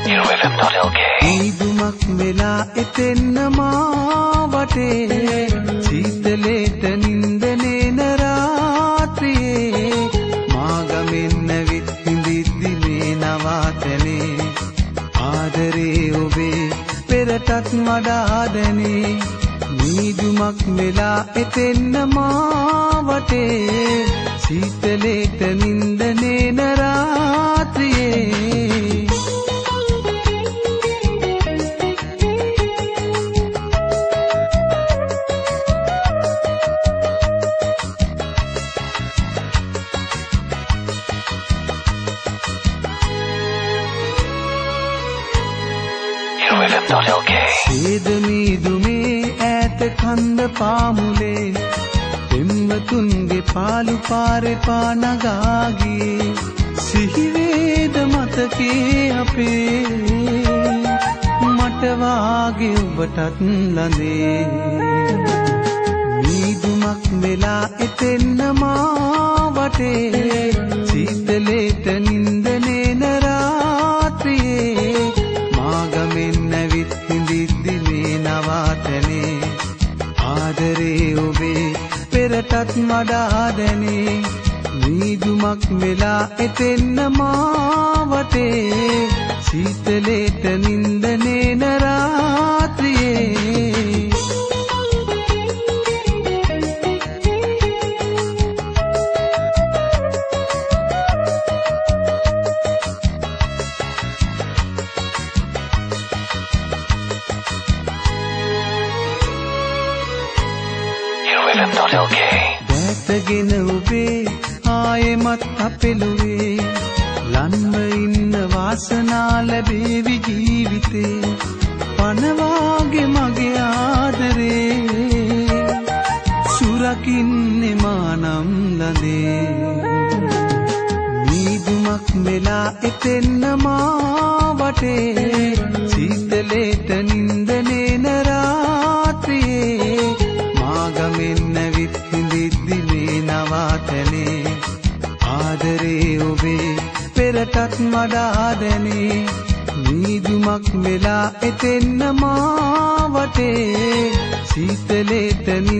UFM.LK ඊදුමක් වෙලා එතෙන්න මා වටේ සීතලේට නින්දනේන රාත්‍රියේ මා ගමෙන්න විත් හිඳිද්දි මේ නවාතනේ ආදරේ ඔබේ පෙරටත් වඩා දැනේ ඊදුමක් වෙලා එතෙන්න මා වටේ සීතලේට නින්දනේන රාත්‍රියේ සේදමීදුමේ ඈත කන්ද පාමුලේ පෙම්වතුන්ගේ පාලු පාරේ පානගාගේ සිහිවේද මතකේ අපේ මට වාගේ ඔබටත් ළඳේ මීදුමක් වෙලා එතෙන්න මා වටේ සීතලේට නින්දනේන රාත්‍රියේ මාගමෙන්න විත් හිඳිද්දි මේ නවාතනේ ආදරේ ඔබේ පෙරටත් වඩා දැනේ මීදුමක් වෙලා එතෙන්න මා වටේ සීතලේට නින්දනේන රාත්‍රියේ දැතගෙන ඔබේ ආයෙමත් අපෙළුවේ ලන්ව ඉන්න වාසනා ලැබේවි ජීවිතේ පනවාගේ මගේ ආදරේ සුරකින්නේ මානම් ළඳේ මීදුමක් වෙලා එතෙන්න මා වටේ සීතලේට නින්දනේන රාත්‍රියේ මාගමෙන්න විත් හිඳිද්දි මේ නවාතනේ ආදරේ ඔබේ පෙරටත් වඩා දැනේ මීදුමක් වෙලා එතෙන්න මා වටේ සීතලේට